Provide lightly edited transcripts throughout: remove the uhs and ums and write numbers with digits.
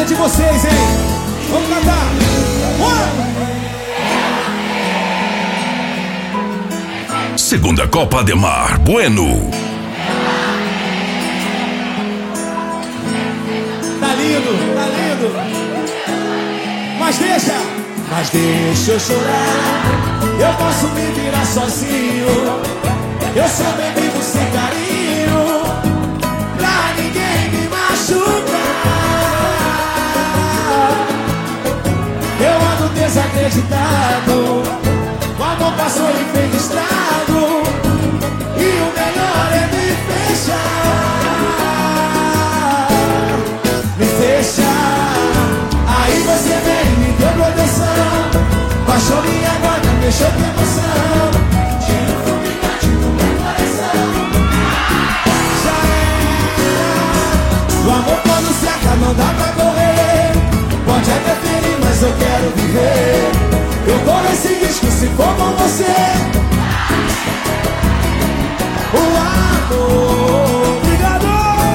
é de vocês, hein? Vamos cantar. Segunda Copa Ademar Bueno. Tá lindo, tá lindo. Mas deixa eu chorar. Eu posso me virar sozinho. Eu só bem vivo sem carinho, pra ninguém me machucar. Eu ando desacreditado. O amor passou e fez estrago, e o melhor é me fechar. Me fechar. Aí você vem e me deu proteção. Baixou minha guarda, deixou de emoção. Tira o fulminante do meu coração. Já era. O amor quando seca não dá pra correr. Pode até ferir, mas eu quero viver. Eu corro esse risco se for com você. O amor, obrigado.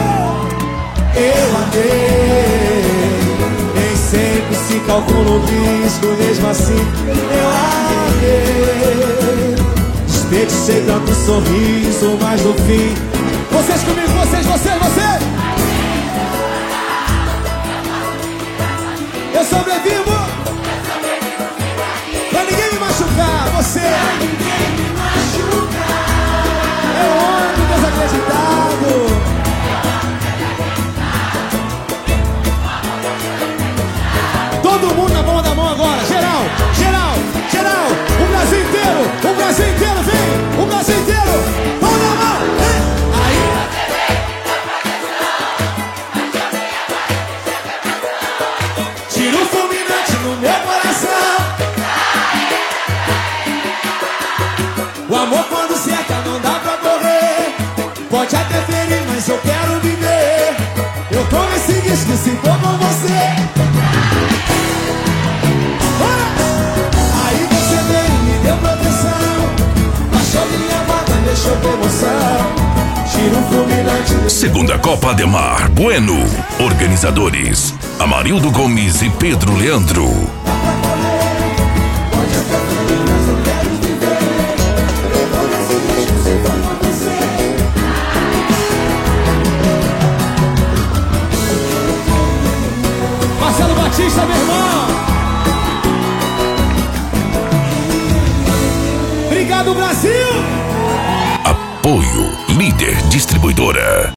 Eu amei. Nem sempre se calcula o risco, mesmo assim eu amei. Desperdicei tanto sorriso, mas no fim. Vocês comigo, vocês. Eu sobrevivo. Pra ninguém me machucar, você. Pra ninguém me machucar. Eu ando desacreditado. Todo mundo na palma da mão agora. Geral. O Brasil inteiro, vem. O Brasil inteiro. Palma da mão, vem. Aí. Tira o fulminante no meu coração. O amor quando seca não dá pra correr. Pode até ferir, mas eu quero viver. Eu tomo esse risco se for com você. Aí você veio e me deu proteção. Baixou minha guarda, deixou de emoção. Tira o fulminante. Segunda Copa Ademar Bueno. Organizadores: Amarildo Gomes e Pedro Leandro. Marcelo Batista, meu irmão. Obrigado, Brasil. Apoio Líder Distribuidora.